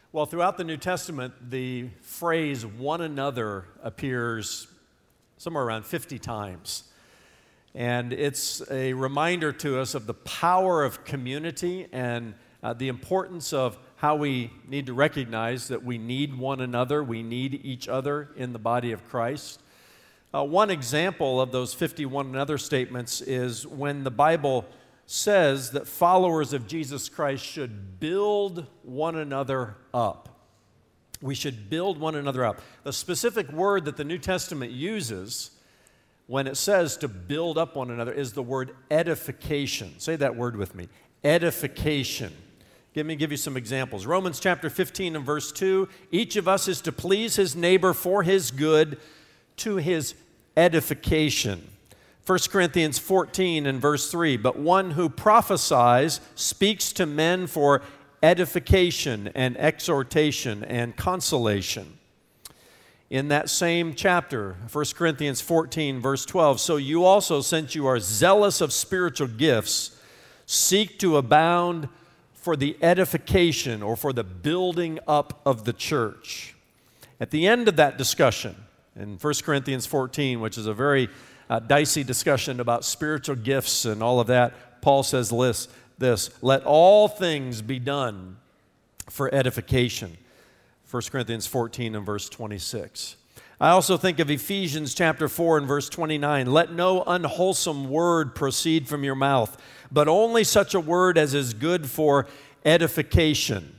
Well, throughout the New Testament, the phrase one another appears somewhere around 50 times. And it's a reminder to us of the power of community and the importance of how we need to recognize that we need one another, we need each other in the body of Christ. One example of those 50 one another statements is when the Bible says that followers of Jesus Christ should build one another up. We should build one another up. The specific word that the New Testament uses when it says to build up one another is the word edification. Say that word with me. Edification. Let me give you some examples. Romans chapter 15 and verse 2, each of us is to please his neighbor for his good, to his edification. 1 Corinthians 14 and verse 3, but one who prophesies speaks to men for edification and exhortation and consolation. In that same chapter, 1 Corinthians 14 verse 12, so you also, since you are zealous of spiritual gifts, seek to abound for the edification or for the building up of the church. At the end of that discussion, in 1 Corinthians 14, which is a very dicey discussion about spiritual gifts and all of that, Paul says this, let all things be done for edification. 1 Corinthians 14 and verse 26. I also think of Ephesians chapter 4 and verse 29. Let no unwholesome word proceed from your mouth, but only such a word as is good for edification.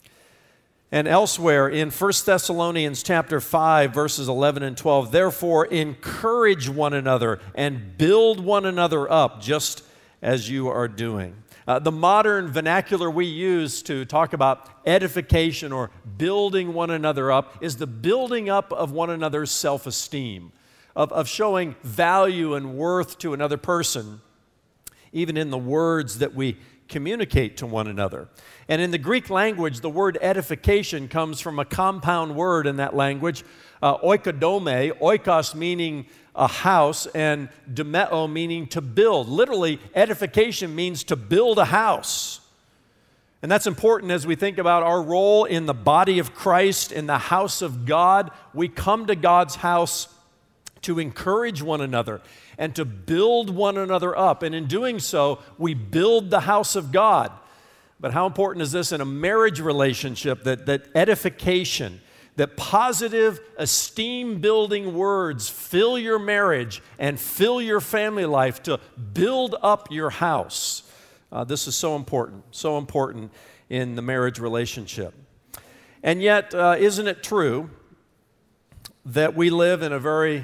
And elsewhere in 1 Thessalonians chapter 5, verses 11 and 12, therefore encourage one another and build one another up, just as you are doing. The modern vernacular we use to talk about edification or building one another up is the building up of one another's self-esteem, of showing value and worth to another person, even in the words that we communicate to one another. And in the Greek language, the word edification comes from a compound word in that language, oikodome, oikos meaning a house, and domeo meaning to build. Literally, edification means to build a house. And that's important as we think about our role in the body of Christ, in the house of God. We come to God's house to encourage one another and to build one another up. And in doing so, we build the house of God. But how important is this in a marriage relationship, that edification, that positive, esteem-building words fill your marriage and fill your family life to build up your house. This is so important in the marriage relationship. And yet, isn't it true that we live in a very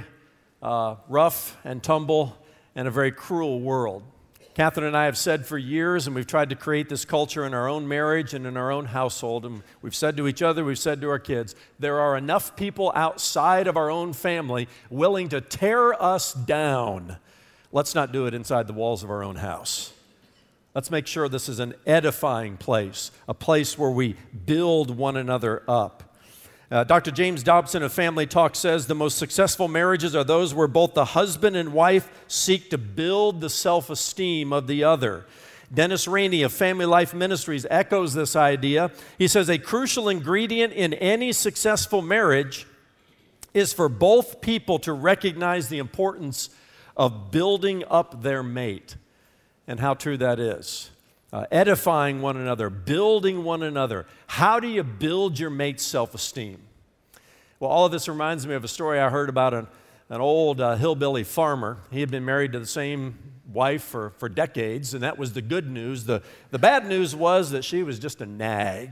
rough and tumble and a very cruel world? Catherine and I have said for years, and we've tried to create this culture in our own marriage and in our own household, and we've said to each other, we've said to our kids, there are enough people outside of our own family willing to tear us down. Let's not do it inside the walls of our own house. Let's make sure this is an edifying place, a place where we build one another up. Dr. James Dobson of Family Talk says the most successful marriages are those where both the husband and wife seek to build the self-esteem of the other. Dennis Rainey of Family Life Ministries echoes this idea. He says a crucial ingredient in any successful marriage is for both people to recognize the importance of building up their mate, and how true that is. Edifying one another, building one another. How do you build your mate's self-esteem? Well, all of this reminds me of a story I heard about an old hillbilly farmer. He had been married to the same wife for decades, and that was the good news. The bad news was that she was just a nag.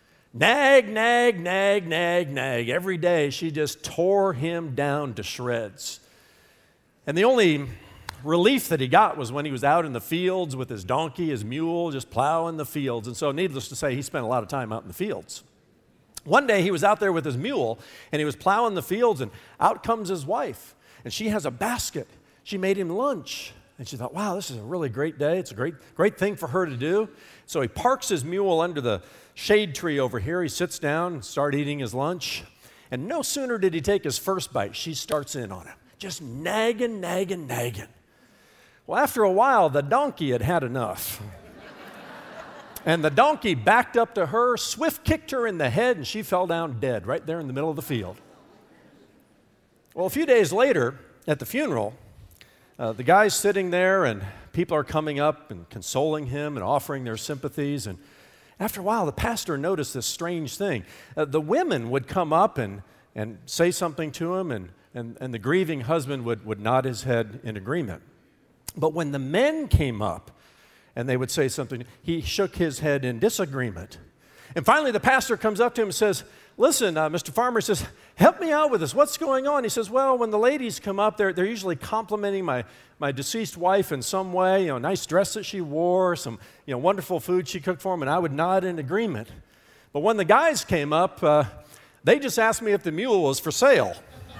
Nag, nag, nag, nag, nag. Every day she just tore him down to shreds. And the only relief that he got was when he was out in the fields with his donkey, his mule, just plowing the fields. And so needless to say, he spent a lot of time out in the fields. One day he was out there with his mule, and he was plowing the fields, and out comes his wife. And she has a basket. She made him lunch. And she thought, wow, this is a really great day. It's a great thing for her to do. So he parks his mule under the shade tree over here. He sits down and starts eating his lunch. And no sooner did he take his first bite, she starts in on him, just nagging, nagging, nagging. Well, after a while, the donkey had had enough. And the donkey backed up to her, swift kicked her in the head, and she fell down dead right there in the middle of the field. Well, a few days later, at the funeral, the guy's sitting there, and people are coming up and consoling him and offering their sympathies. And after a while, the pastor noticed this strange thing. The women would come up and say something to him, and the grieving husband would nod his head in agreement. But when the men came up and they would say something, he shook his head in disagreement. And finally, the pastor comes up to him and says, listen, Mr. Farmer says, help me out with this. What's going on? He says, well, when the ladies come up, they're usually complimenting my deceased wife in some way, nice dress that she wore, some wonderful food she cooked for them, and I would nod in agreement. But when the guys came up, they just asked me if the mule was for sale.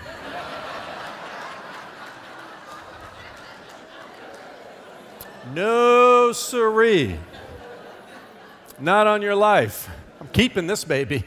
No, siree. Not on your life. I'm keeping this baby.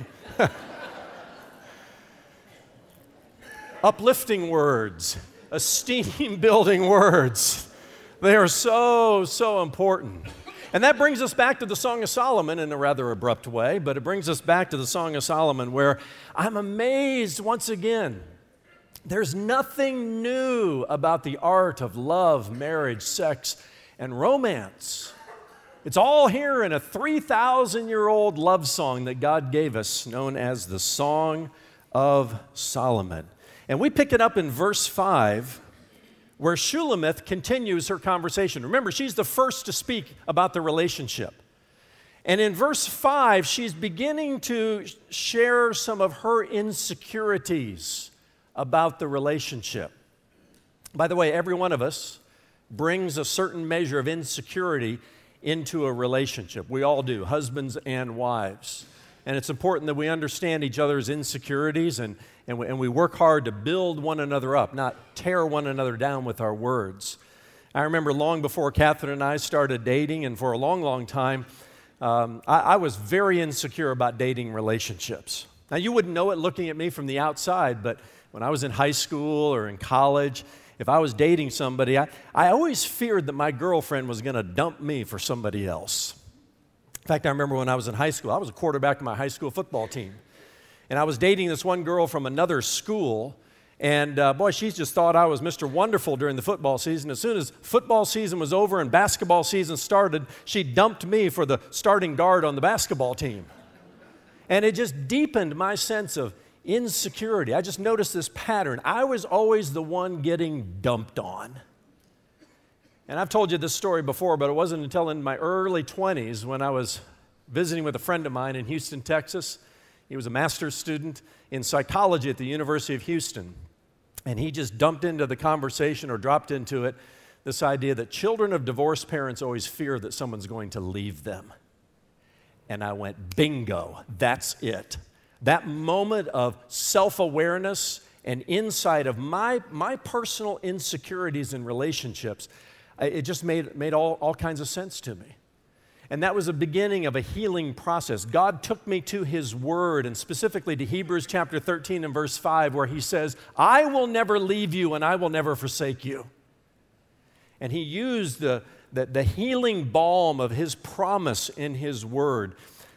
Uplifting words, esteem-building words. They are so, so important. And that brings us back to the Song of Solomon in a rather abrupt way, but it brings us back to the Song of Solomon where I'm amazed once again. There's nothing new about the art of love, marriage, sex, and romance. It's all here in a 3,000-year-old love song that God gave us, known as the Song of Solomon. And we pick it up in verse 5, where Shulamith continues her conversation. Remember, she's the first to speak about the relationship. And in verse 5, she's beginning to share some of her insecurities about the relationship. By the way, every one of us brings a certain measure of insecurity into a relationship. We all do, husbands and wives. And it's important that we understand each other's insecurities and we work hard to build one another up, not tear one another down with our words. I remember long before Catherine and I started dating, and for a long, long time, I was very insecure about dating relationships. Now, you wouldn't know it looking at me from the outside, but when I was in high school or in college, if I was dating somebody, I always feared that my girlfriend was going to dump me for somebody else. In fact, I remember when I was in high school, I was a quarterback of my high school football team. And I was dating this one girl from another school, and boy, she just thought I was Mr. Wonderful during the football season. As soon as football season was over and basketball season started, she dumped me for the starting guard on the basketball team. And it just deepened my sense of insecurity. I just noticed this pattern. I was always the one getting dumped on. And I've told you this story before, but it wasn't until in my early 20s when I was visiting with a friend of mine in Houston, Texas. He was a master's student in psychology at the University of Houston. And he just dumped into the conversation or dropped into it this idea that children of divorced parents always fear that someone's going to leave them. And I went, bingo, that's it. That moment of self-awareness and insight of my personal insecurities in relationships, it just made all kinds of sense to me. And that was the beginning of a healing process. God took me to His Word, and specifically to Hebrews chapter 13 and verse 5, where He says, I will never leave you and I will never forsake you. And He used the healing balm of His promise in His Word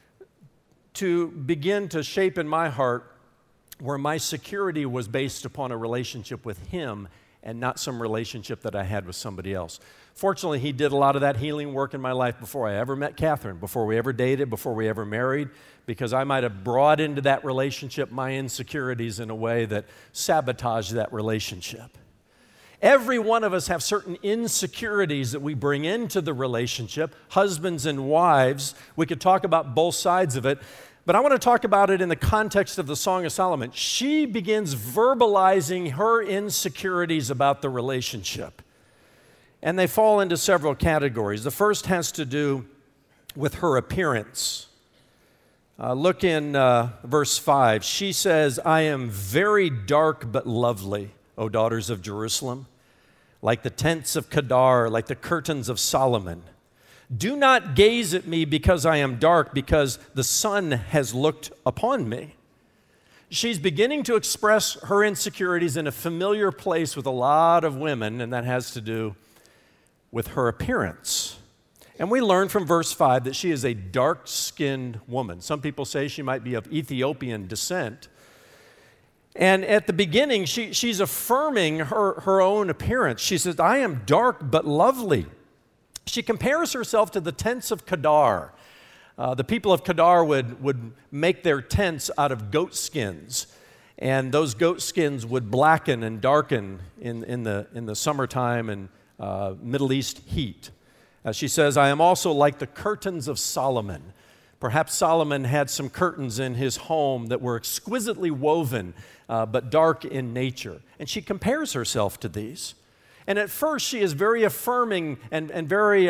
to begin to shape in my heart where my security was based upon a relationship with Him and not some relationship that I had with somebody else. Fortunately, He did a lot of that healing work in my life before I ever met Catherine, before we ever dated, before we ever married, because I might have brought into that relationship my insecurities in a way that sabotaged that relationship. Every one of us have certain insecurities that we bring into the relationship, husbands and wives. We could talk about both sides of it, but I want to talk about it in the context of the Song of Solomon. She begins verbalizing her insecurities about the relationship, and they fall into several categories. The first has to do with her appearance. Look in verse 5. She says, I am very dark but lovely, O daughters of Jerusalem, like the tents of Kedar, like the curtains of Solomon. Do not gaze at me because I am dark, because the sun has looked upon me. She's beginning to express her insecurities in a familiar place with a lot of women, and that has to do with her appearance. And we learn from verse 5 that she is a dark-skinned woman. Some people say she might be of Ethiopian descent. And at the beginning, she's affirming her own appearance. She says, I am dark but lovely. She compares herself to the tents of Kedar. The people of Kedar would make their tents out of goat skins. And those goat skins would blacken and darken in the summertime and Middle East heat. She says, I am also like the curtains of Solomon. Perhaps Solomon had some curtains in his home that were exquisitely woven, but dark in nature. And she compares herself to these. And at first, she is very affirming and very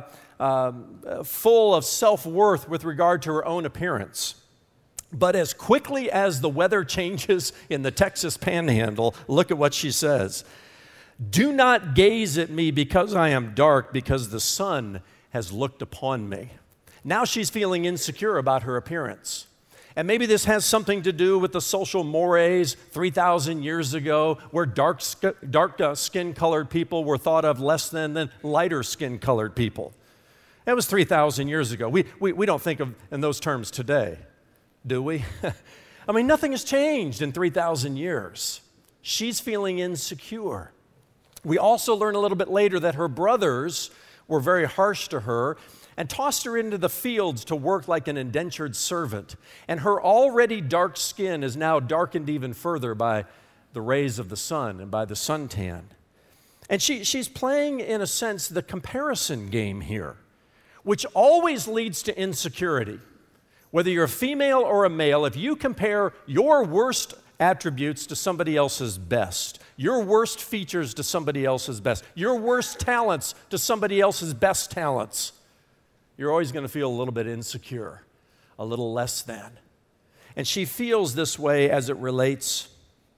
full of self-worth with regard to her own appearance. But as quickly as the weather changes in the Texas Panhandle, look at what she says. Do not gaze at me because I am dark, because the sun has looked upon me. Now she's feeling insecure about her appearance. And maybe this has something to do with the social mores 3,000 years ago, where dark skin-colored people were thought of less than lighter skin-colored people. That was 3,000 years ago. We don't think of in those terms today, do we? I mean, nothing has changed in 3,000 years. She's feeling insecure. We also learn a little bit later that her brothers were very harsh to her and tossed her into the fields to work like an indentured servant. And her already dark skin is now darkened even further by the rays of the sun and by the suntan. And she's playing, in a sense, the comparison game here, which always leads to insecurity. Whether you're a female or a male, if you compare your worst attributes to somebody else's best, your worst features to somebody else's best, your worst talents to somebody else's best talents, you're always going to feel a little bit insecure, a little less than. And she feels this way as it relates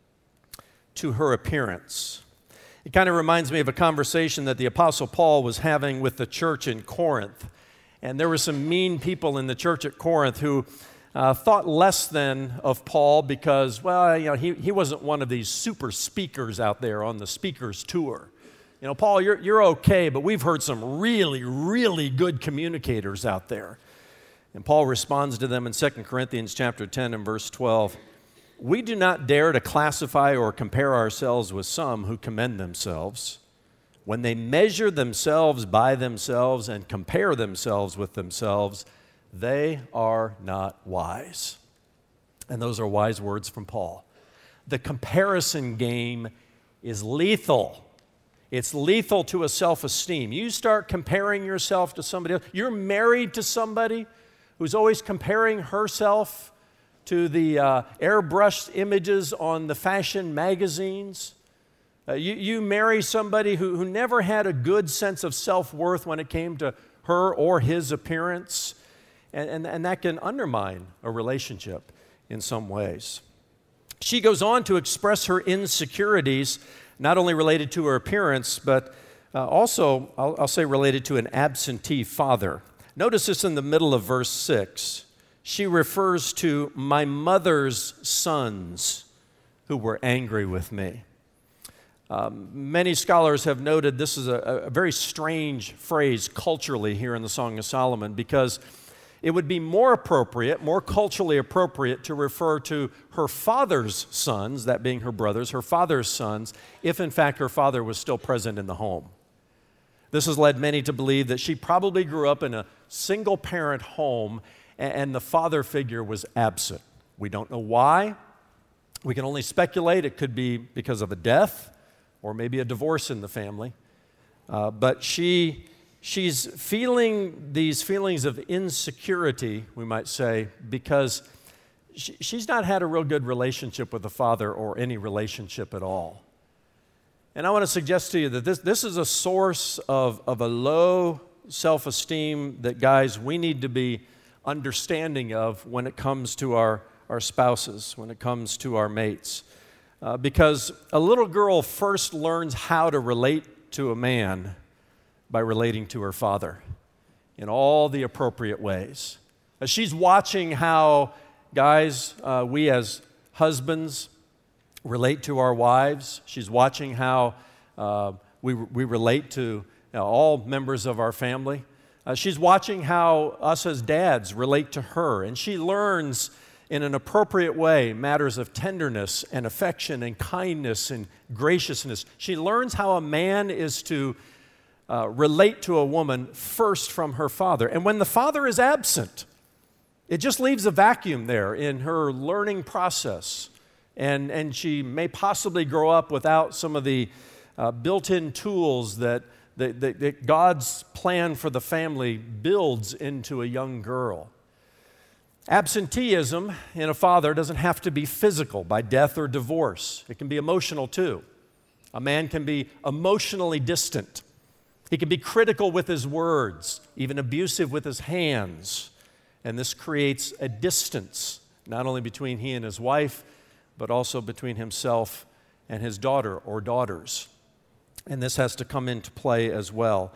to her appearance. It kind of reminds me of a conversation that the Apostle Paul was having with the church in Corinth. And there were some mean people in the church at Corinth who thought less than of Paul because, well, he wasn't one of these super speakers out there on the speaker's tour. Paul, you're okay, but we've heard some really, really good communicators out there. And Paul responds to them in 2 Corinthians chapter 10 and verse 12. We do not dare to classify or compare ourselves with some who commend themselves. When they measure themselves by themselves and compare themselves with themselves, they are not wise. And those are wise words from Paul. The comparison game is lethal. It's lethal to a self-esteem. You start comparing yourself to somebody else. You're married to somebody who's always comparing herself to the airbrushed images on the fashion magazines. You marry somebody who never had a good sense of self-worth when it came to her or his appearance. And that can undermine a relationship in some ways. She goes on to express her insecurities, not only related to her appearance, but also, I'll say, related to an absentee father. Notice this in the middle of verse 6. She refers to my mother's sons who were angry with me. Many scholars have noted this is a very strange phrase culturally here in the Song of Solomon, because it would be more appropriate, more culturally appropriate to refer to her father's sons, that being her brothers, her father's sons, if in fact her father was still present in the home. This has led many to believe that she probably grew up in a single-parent home and the father figure was absent. We don't know why. We can only speculate. It could be because of a death or maybe a divorce in the family. But she's feeling these feelings of insecurity, we might say, because she's not had a real good relationship with the father or any relationship at all. And I want to suggest to you that this is a source of a low self-esteem that, guys, we need to be understanding of when it comes to our spouses, when it comes to our mates. Because a little girl first learns how to relate to a man by relating to her father in all the appropriate ways. She's watching how, guys, we as husbands relate to our wives. She's watching how we relate to all members of our family. She's watching how us as dads relate to her, and she learns in an appropriate way matters of tenderness and affection and kindness and graciousness. She learns how a man is to relate to a woman first from her father. And when the father is absent, it just leaves a vacuum there in her learning process. And she may possibly grow up without some of the built-in tools that God's plan for the family builds into a young girl. Absenteeism in a father doesn't have to be physical by death or divorce. It can be emotional too. A man can be emotionally distant. He can be critical with his words, even abusive with his hands. And this creates a distance, not only between he and his wife, but also between himself and his daughter or daughters. And this has to come into play as well.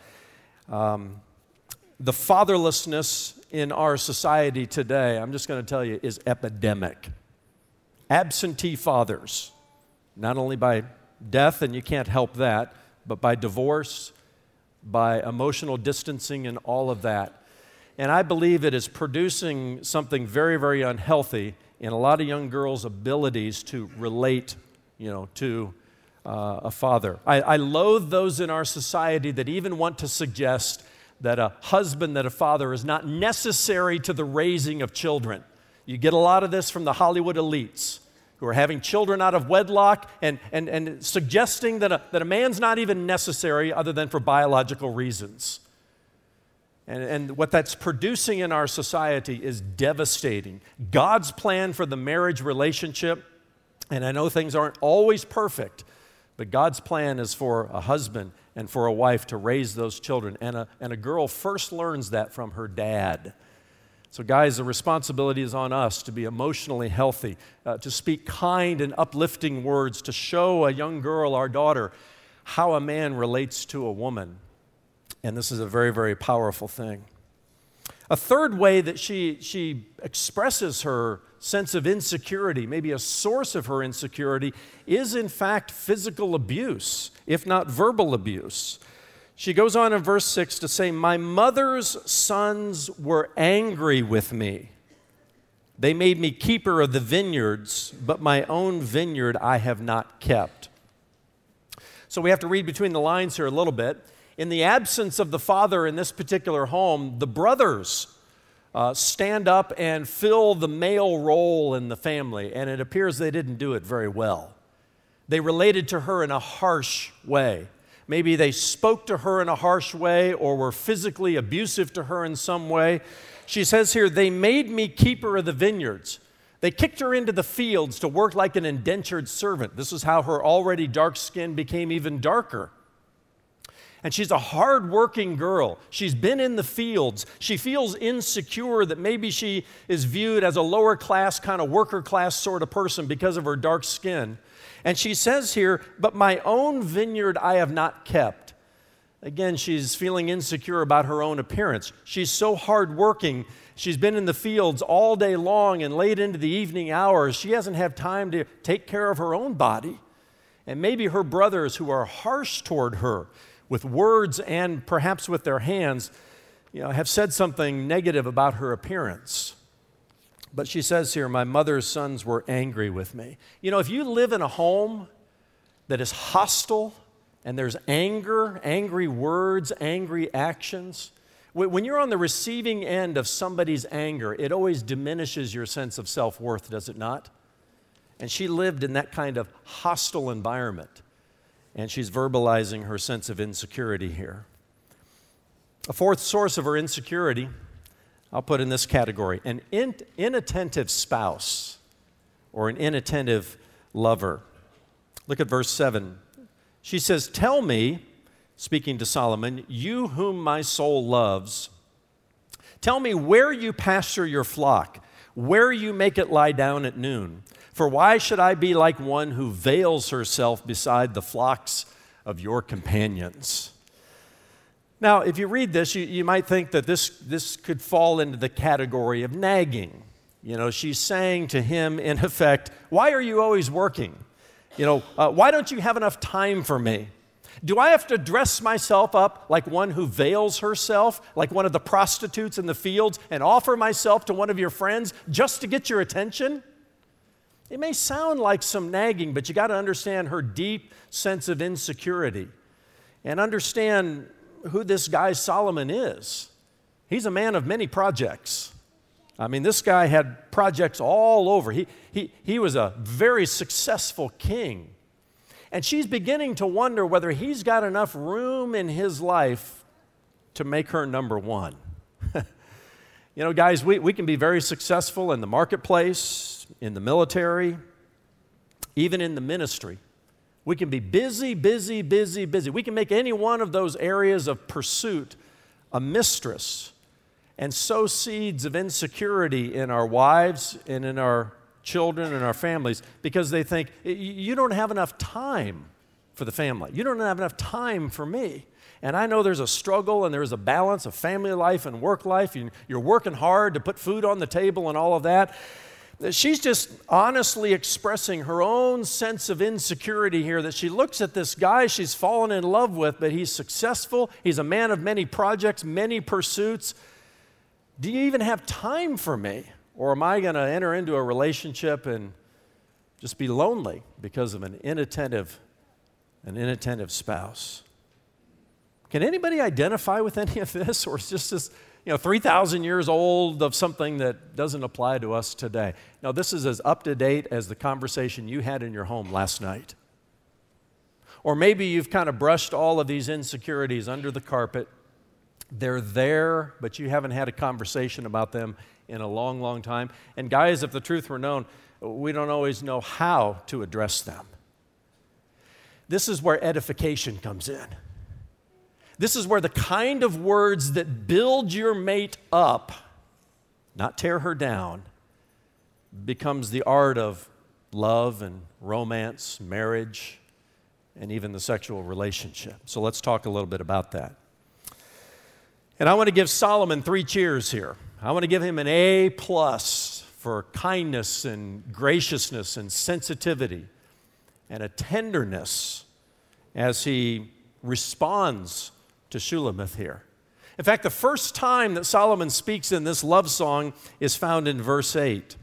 The fatherlessness in our society today, I'm just going to tell you, is epidemic. Absentee fathers, not only by death, and you can't help that, but by divorce, by emotional distancing and all of that. And I believe it is producing something very, very unhealthy in a lot of young girls' abilities to relate, to a father. I loathe those in our society that even want to suggest that a husband, that a father is not necessary to the raising of children. You get a lot of this from the Hollywood elites who are having children out of wedlock and suggesting that a man's not even necessary other than for biological reasons. And what that's producing in our society is devastating. God's plan for the marriage relationship, and I know things aren't always perfect, but God's plan is for a husband and for a wife to raise those children. And a girl first learns that from her dad. So guys, the responsibility is on us to be emotionally healthy, to speak kind and uplifting words, to show a young girl, our daughter, how a man relates to a woman. And this is a very, very powerful thing. A third way that she expresses her sense of insecurity, maybe a source of her insecurity, is in fact physical abuse, if not verbal abuse. She goes on in verse 6 to say, "My mother's sons were angry with me. They made me keeper of the vineyards, but my own vineyard I have not kept." So we have to read between the lines here a little bit. In the absence of the father in this particular home, the brothers stand up and fill the male role in the family, and it appears they didn't do it very well. They related to her in a harsh way. Maybe they spoke to her in a harsh way or were physically abusive to her in some way. She says here, "They made me keeper of the vineyards." They kicked her into the fields to work like an indentured servant. This is how her already dark skin became even darker. And she's a hard-working girl. She's been in the fields. She feels insecure that maybe she is viewed as a lower-class, kind of worker-class sort of person because of her dark skin. And she says here, "But my own vineyard I have not kept." Again, she's feeling insecure about her own appearance. She's so hard-working. She's been in the fields all day long and late into the evening hours. She hasn't had time to take care of her own body. And maybe her brothers, who are harsh toward her, with words and perhaps with their hands, have said something negative about her appearance. But she says here, "My mother's sons were angry with me." If you live in a home that is hostile and there's anger, angry words, angry actions, when you're on the receiving end of somebody's anger, it always diminishes your sense of self-worth, does it not? And she lived in that kind of hostile environment. And she's verbalizing her sense of insecurity here. A fourth source of her insecurity, I'll put in this category: an inattentive spouse or an inattentive lover. Look at verse 7. She says, "Tell me," speaking to Solomon, "you whom my soul loves, tell me where you pasture your flock, where you make it lie down at noon. For why should I be like one who veils herself beside the flocks of your companions?" Now, if you read this, you might think that this could fall into the category of nagging. She's saying to him, in effect, "Why are you always working? Why don't you have enough time for me? Do I have to dress myself up like one who veils herself, like one of the prostitutes in the fields, and offer myself to one of your friends just to get your attention? It may sound like some nagging, but you got to understand her deep sense of insecurity and understand who this guy Solomon is. He's a man of many projects. I mean, this guy had projects all over. He was a very successful king. And she's beginning to wonder whether he's got enough room in his life to make her number one. You know, guys, we can be very successful in the marketplace, in the military, even in the ministry. We can be busy. We can make any one of those areas of pursuit a mistress and sow seeds of insecurity in our wives and in our children and our families because they think, you don't have enough time for the family. You don't have enough time for me. And I know there's a struggle and there's a balance of family life and work life. You're working hard to put food on the table and all of that. She's just honestly expressing her own sense of insecurity here, that she looks at this guy she's fallen in love with, but he's successful. He's a man of many projects, many pursuits. Do you even have time for me? Or am I going to enter into a relationship and just be lonely because of an inattentive spouse? Can anybody identify with any of this? Or is this 3,000 years old of something that doesn't apply to us today? No, this is as up to date as the conversation you had in your home last night. Or maybe you've kind of brushed all of these insecurities under the carpet. They're there, but you haven't had a conversation about them in a long, long time. And guys, if the truth were known, we don't always know how to address them. This is where edification comes in. This is where the kind of words that build your mate up, not tear her down, becomes the art of love and romance, marriage, and even the sexual relationship. So let's talk a little bit about that. And I want to give Solomon 3 cheers here. I want to give him an A+ for kindness and graciousness and sensitivity and a tenderness as he responds to Shulamith here. In fact, the first time that Solomon speaks in this love song is found in verse 8.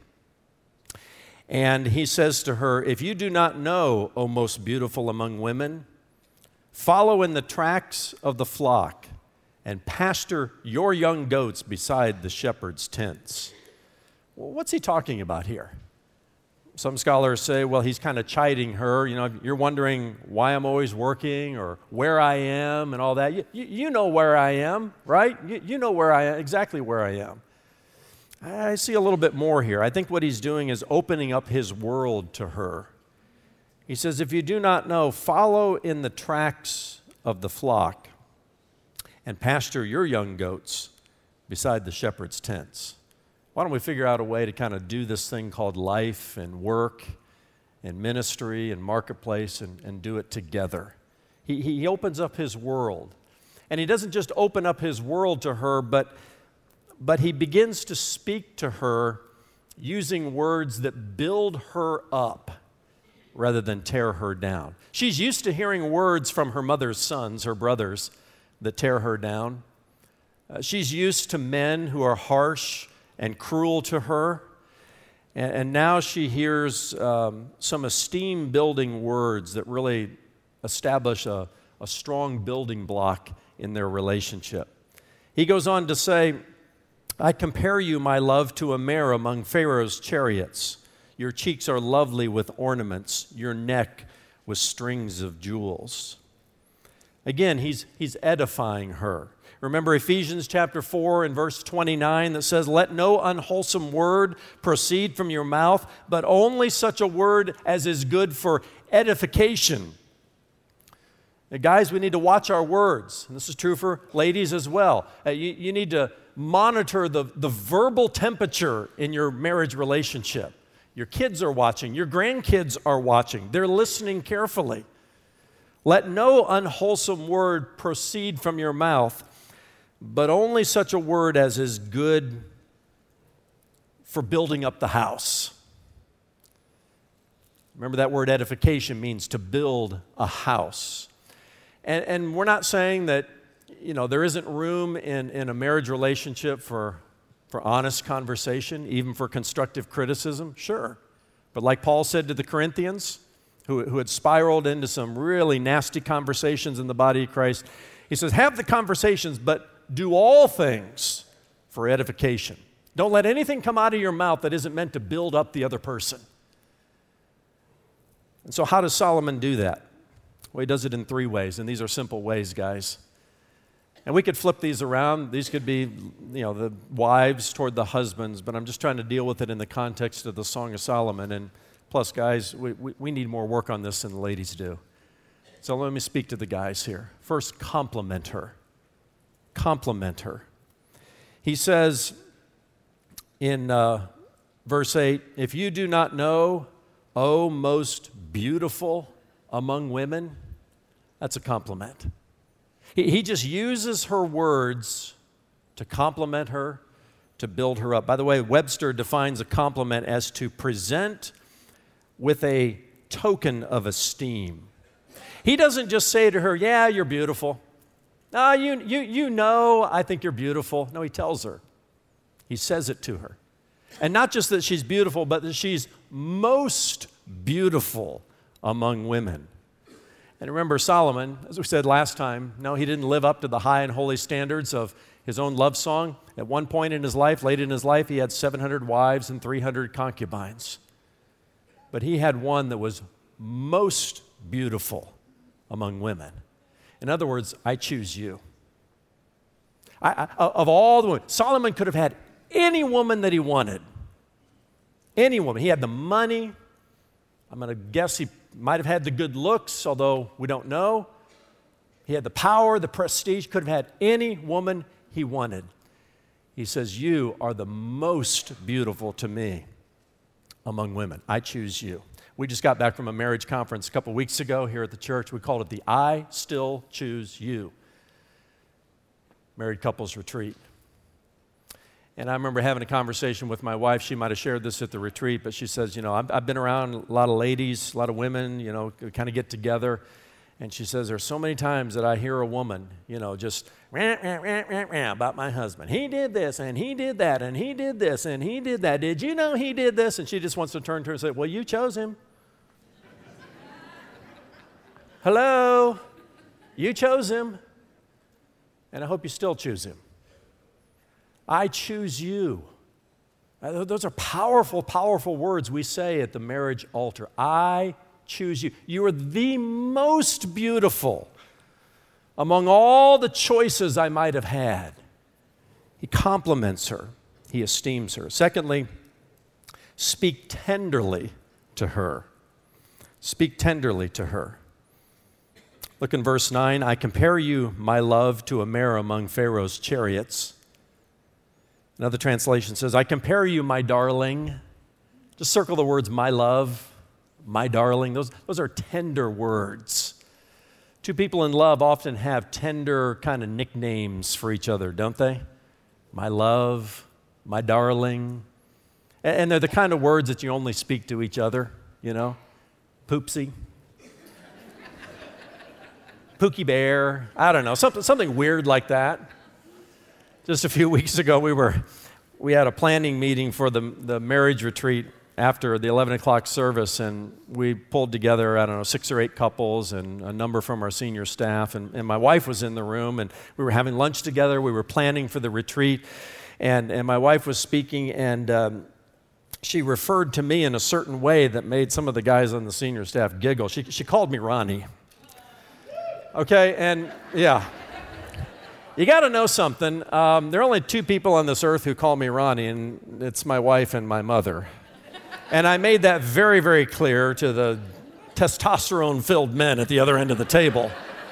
And he says to her, "If you do not know, O most beautiful among women, follow in the tracks of the flock and pasture your young goats beside the shepherd's tents." Well, what's he talking about here? Some scholars say, well, he's kind of chiding her. You're wondering why I'm always working or where I am and all that. You know where I am, right? You know where I am, exactly where I am. I see a little bit more here. I think what he's doing is opening up his world to her. He says, if you do not know, follow in the tracks of the flock and pasture your young goats beside the shepherd's tents. Why don't we figure out a way to kind of do this thing called life and work and ministry and marketplace and do it together? He opens up his world. And he doesn't just open up his world to her, but he begins to speak to her using words that build her up rather than tear her down. She's used to hearing words from her mother's sons, her brothers, that tear her down. She's used to men who are harsh and cruel to her. And now she hears some esteem-building words that really establish a strong building block in their relationship. He goes on to say, I compare you, my love, to a mare among Pharaoh's chariots. Your cheeks are lovely with ornaments, your neck with strings of jewels. Again, he's edifying her. Remember Ephesians chapter 4 and verse 29 that says, let no unwholesome word proceed from your mouth, but only such a word as is good for edification. Now, guys, we need to watch our words. And this is true for ladies as well. You need to monitor the verbal temperature in your marriage relationship. Your kids are watching. Your grandkids are watching. They're listening carefully. Let no unwholesome word proceed from your mouth, but only such a word as is good for building up the house. Remember that word edification means to build a house. And we're not saying that, there isn't room in a marriage relationship for honest conversation, even for constructive criticism. Sure. But like Paul said to the Corinthians, who had spiraled into some really nasty conversations in the body of Christ, he says, have the conversations, but do all things for edification. Don't let anything come out of your mouth that isn't meant to build up the other person. And so how does Solomon do that? Well, he does it in 3 ways, and these are simple ways, guys. And we could flip these around. These could be, the wives toward the husbands, but I'm just trying to deal with it in the context of the Song of Solomon. And plus, guys, we need more work on this than the ladies do. So let me speak to the guys here. First, compliment her. Compliment her. He says in verse 8, if you do not know, O most beautiful among women, that's a compliment. He just uses her words to compliment her, to build her up. By the way, Webster defines a compliment as to present with a token of esteem. He doesn't just say to her, yeah, you're beautiful. No, I think you're beautiful. No, he tells her. He says it to her. And not just that she's beautiful, but that she's most beautiful among women. And remember Solomon, as we said last time, no, he didn't live up to the high and holy standards of his own love song. At one point in his life, late in his life, he had 700 wives and 300 concubines. But he had one that was most beautiful among women. In other words, I choose you. Of all the women, Solomon could have had any woman that he wanted. Any woman. He had the money. I'm going to guess he might have had the good looks, although we don't know. He had the power, the prestige, could have had any woman he wanted. He says, you are the most beautiful to me among women. I choose you. We just got back from a marriage conference a couple weeks ago here at the church. We called it the I Still Choose You Married Couples Retreat. And I remember having a conversation with my wife. She might have shared this at the retreat, but she says, I've been around a lot of ladies, a lot of women, kind of get together. And she says, there's so many times that I hear a woman, just rant about my husband. He did this, and he did that, and he did this, and he did that. Did you know he did this? And she just wants to turn to her and say, well, you chose him. Hello? You chose him. And I hope you still choose him. I choose you. Those are powerful, powerful words we say at the marriage altar. I choose you. You are the most beautiful among all the choices I might have had. He compliments her. He esteems her. Secondly, speak tenderly to her. Speak tenderly to her. Look in verse 9. I compare you, my love, to a mare among Pharaoh's chariots. Another translation says, I compare you, my darling. Just circle the words, my love, my darling. Those are tender words. Two people in love often have tender kind of nicknames for each other, don't they? My love, my darling. And they're the kind of words that you only speak to each other, Poopsie. Pookie Bear. I don't know, something weird like that. Just a few weeks ago, we had a planning meeting for the marriage retreat after the 11 o'clock service, and we pulled together, 6 or 8 couples and a number from our senior staff, and my wife was in the room, and we were having lunch together. We were planning for the retreat, and my wife was speaking, and she referred to me in a certain way that made some of the guys on the senior staff giggle. She called me Ronnie. Okay, and yeah. You got to know something. There are only 2 people on this earth who call me Ronnie, and it's my wife and my mother. And I made that very, very clear to the testosterone-filled men at the other end of the table.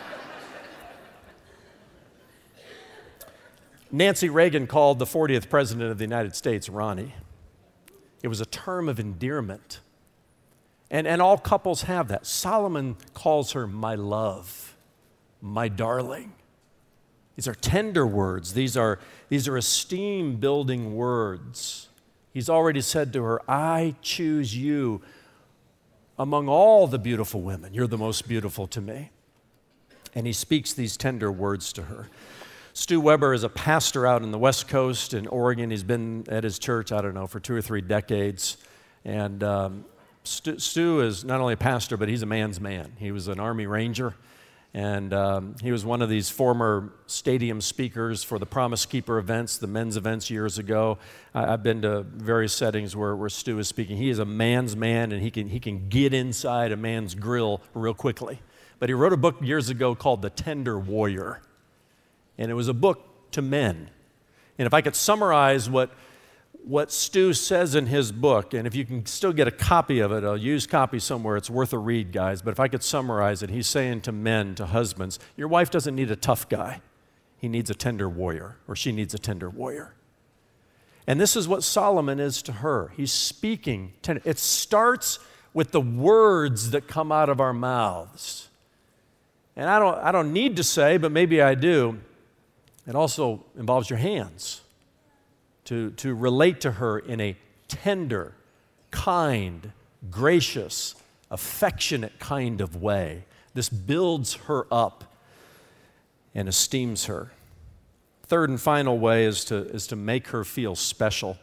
Nancy Reagan called the 40th president of the United States Ronnie. It was a term of endearment. And all couples have that. Solomon calls her my love, my darling. These are tender words. These are esteem-building words. He's already said to her, I choose you among all the beautiful women. You're the most beautiful to me. and he speaks these tender words to her. Stu Weber is a pastor out in the West Coast in Oregon. He's been at his church, I don't know, for 2 or 3 decades. And Stu is not only a pastor, but he's a man's man. He was an Army Ranger, and he was one of these former stadium speakers for the Promise Keeper events, the men's events years ago. I've been to various settings where Stu is speaking. He is a man's man, and he can get inside a man's grill real quickly. But he wrote a book years ago called The Tender Warrior. And it was a book to men. And if I could summarize what Stu says in his book, and if you can still get a copy of it, a used copy somewhere, it's worth a read, guys. But if I could summarize it, he's saying to men, to husbands, your wife doesn't need a tough guy. He needs a tender warrior, or she needs a tender warrior. And this is what Solomon is to her. He's speaking tender. It starts with the words that come out of our mouths. And I don't need to say, but maybe I do. It also involves your hands to relate to her in a tender, kind, gracious, affectionate kind of way. This builds her up and esteems her. Third and final way is to make her feel special.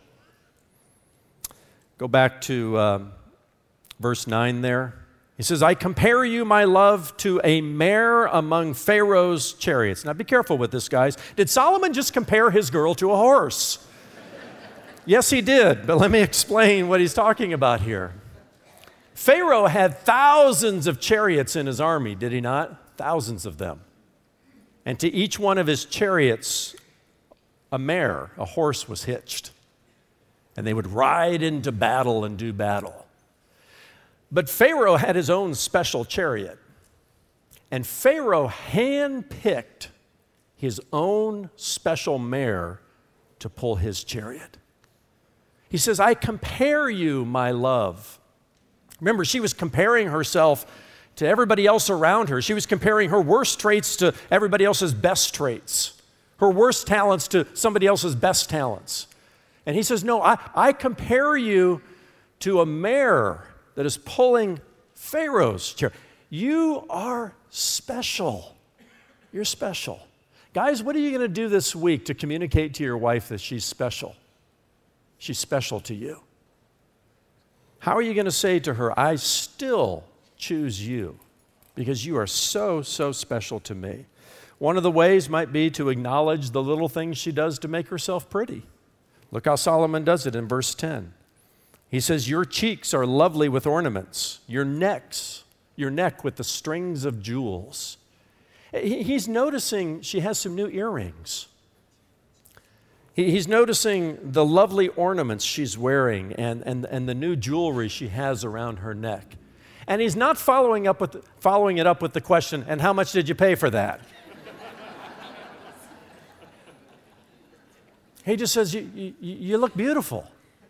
Go back to verse 9 there. He says, I compare you, my love, to a mare among Pharaoh's chariots. Now be careful with this, guys. Did Solomon just compare his girl to a horse? Yes, he did, but let me explain what he's talking about here. Pharaoh had thousands of chariots in his army, did he not? Thousands of them. And to each one of his chariots, a mare, a horse was hitched. And they would ride into battle and do battle. But Pharaoh had his own special chariot. And Pharaoh handpicked his own special mare to pull his chariot. He says, I compare you, my love. Remember, she was comparing herself to everybody else around her. She was comparing her worst traits to everybody else's best traits, her worst talents to somebody else's best talents. And he says, no, I compare you to a mare that is pulling Pharaoh's chariot. You are special. You're special. Guys, what are you going to do this week to communicate to your wife that she's special? She's special to you. How are you going to say to her, I still choose you because you are so, so special to me? One of the ways might be to acknowledge the little things she does to make herself pretty. Look how Solomon does it in verse 10. He says, your cheeks are lovely with ornaments, your neck with the strings of jewels. He's noticing she has some new earrings. He's noticing the lovely ornaments she's wearing and the new jewelry she has around her neck. And he's not following it up with the question, and how much did you pay for that? He just says, you look beautiful.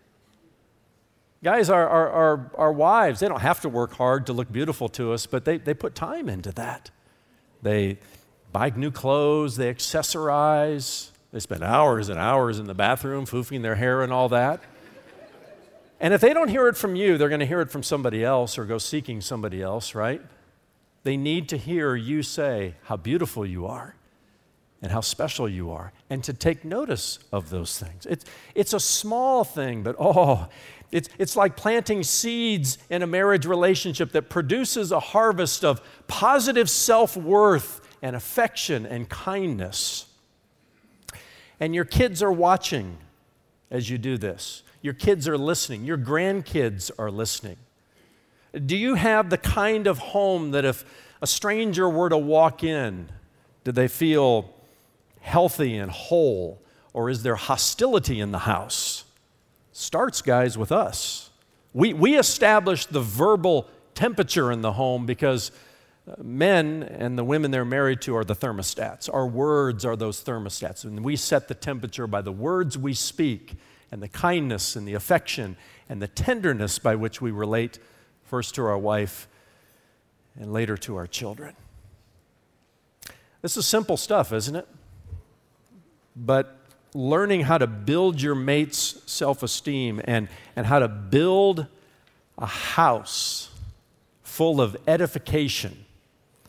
Guys, our wives, they don't have to work hard to look beautiful to us, but they put time into that. They buy new clothes, they accessorize, they spend hours and hours in the bathroom foofing their hair and all that. And if they don't hear it from you, they're going to hear it from somebody else or go seeking somebody else, right? They need to hear you say how beautiful you are and how special you are, and to take notice of those things. It's a small thing, but it's like planting seeds in a marriage relationship that produces a harvest of positive self-worth and affection and kindness. And your kids are watching as you do this. Your kids are listening. Your grandkids are listening. Do you have the kind of home that if a stranger were to walk in, do they feel healthy and whole, or is there hostility in the house? Starts, guys, with us. We establish the verbal temperature in the home because men and the women they're married to are the thermostats. Our words are those thermostats, and we set the temperature by the words we speak and the kindness and the affection and the tenderness by which we relate first to our wife and later to our children. This is simple stuff, isn't it? But learning how to build your mate's self-esteem and how to build a house full of edification,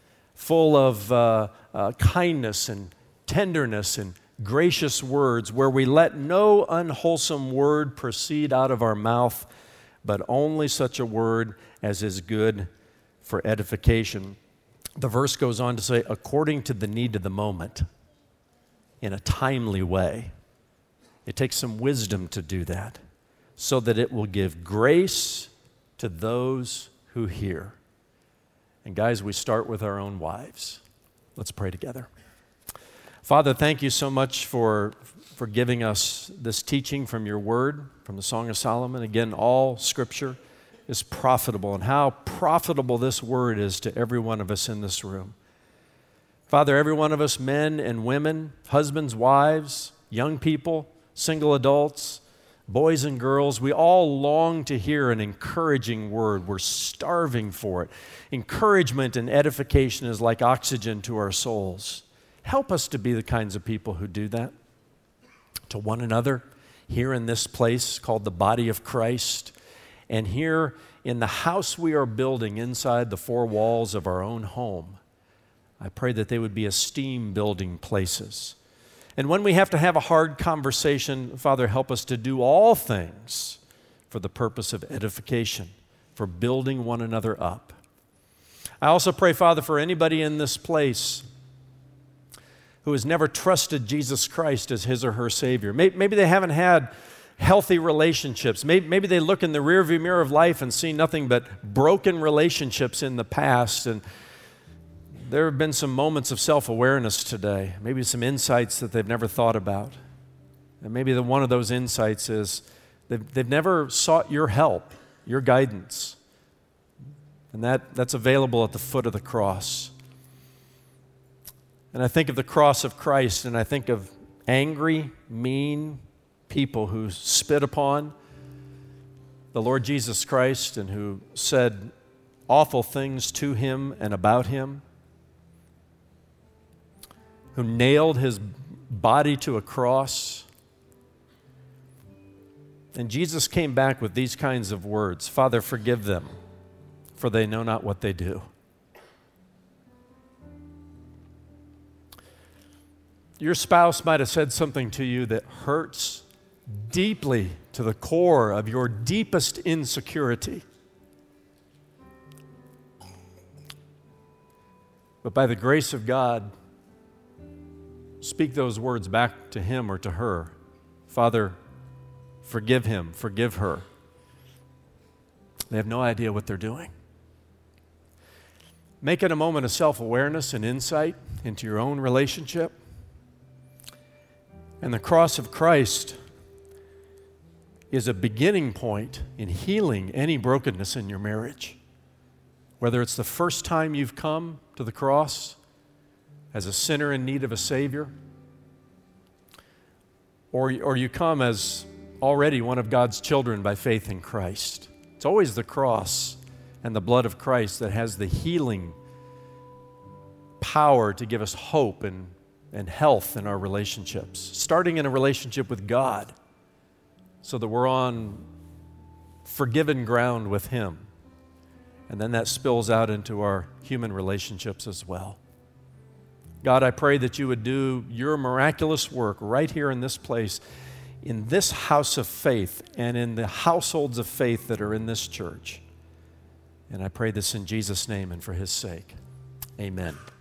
full of kindness and tenderness and gracious words, where we let no unwholesome word proceed out of our mouth, but only such a word as is good for edification. The verse goes on to say, according to the need of the moment, in a timely way. It takes some wisdom to do that, so that it will give grace to those who hear. And guys, we start with our own wives. Let's pray together. Father, thank you so much for giving us this teaching from your word, from the Song of Solomon. Again, all Scripture is profitable, and how profitable this word is to every one of us in this room. Father, every one of us, men and women, husbands, wives, young people, single adults, boys and girls, we all long to hear an encouraging word. We're starving for it. Encouragement and edification is like oxygen to our souls. Help us to be the kinds of people who do that to one another here in this place called the body of Christ, and here in the house we are building inside the four walls of our own home. I pray that they would be esteemed building places. And when we have to have a hard conversation, Father, help us to do all things for the purpose of edification, for building one another up. I also pray, Father, for anybody in this place who has never trusted Jesus Christ as his or her Savior. Maybe they haven't had healthy relationships. Maybe they look in the rearview mirror of life and see nothing but broken relationships in the past. And there have been some moments of self-awareness today, maybe some insights that they've never thought about. And maybe one of those insights is they've never sought your help, your guidance. And that's available at the foot of the cross. And I think of the cross of Christ, and I think of angry, mean people who spit upon the Lord Jesus Christ and who said awful things to him and about him, who nailed his body to a cross. And Jesus came back with these kinds of words, Father, forgive them, for they know not what they do. Your spouse might have said something to you that hurts deeply to the core of your deepest insecurity. But by the grace of God, speak those words back to him or to her. Father, forgive him, forgive her. They have no idea what they're doing. Make it a moment of self-awareness and insight into your own relationship. And the cross of Christ is a beginning point in healing any brokenness in your marriage. Whether it's the first time you've come to the cross as a sinner in need of a Savior, or you come as already one of God's children by faith in Christ. It's always the cross and the blood of Christ that has the healing power to give us hope and health in our relationships, starting in a relationship with God so that we're on forgiven ground with him. And then that spills out into our human relationships as well. God, I pray that you would do your miraculous work right here in this place, in this house of faith, and in the households of faith that are in this church. And I pray this in Jesus' name and for his sake. Amen.